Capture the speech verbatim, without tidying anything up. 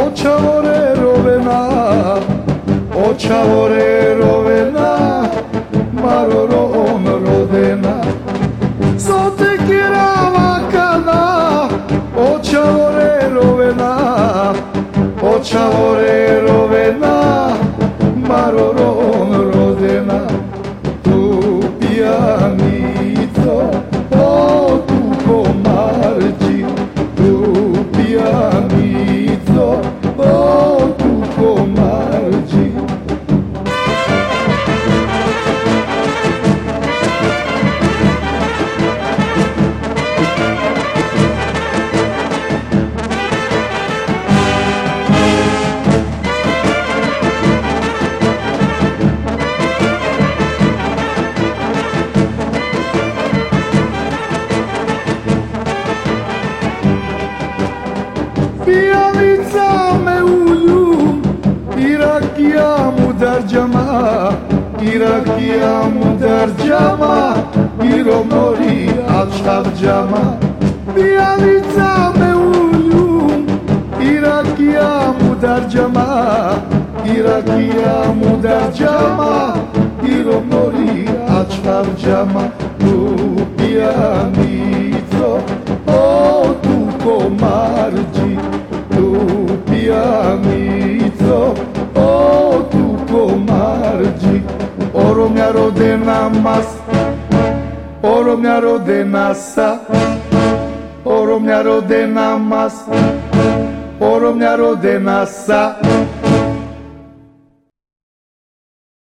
Očavore rovena, očavore rovena, maroro on rodena. Sote kirava kana, očavore rovena, očavore rovena, maroro on rodena. Tu pianito, o tu comarci, tu pianito, o tu comarci. Pijavica me uljum, Irakija mudar džama, Irakija mudar džama, Iro mori açar džama. Pijavica me uljum, Irakija mudar džama, Irakija mudar džama, Iro mori açar džama. Tu pijanito, o tu comarci, tu pianito, o tu comarci. Oro mia rodena mas, oro mia rodena sa, oro mia rodena mas, oro mia rodena sa.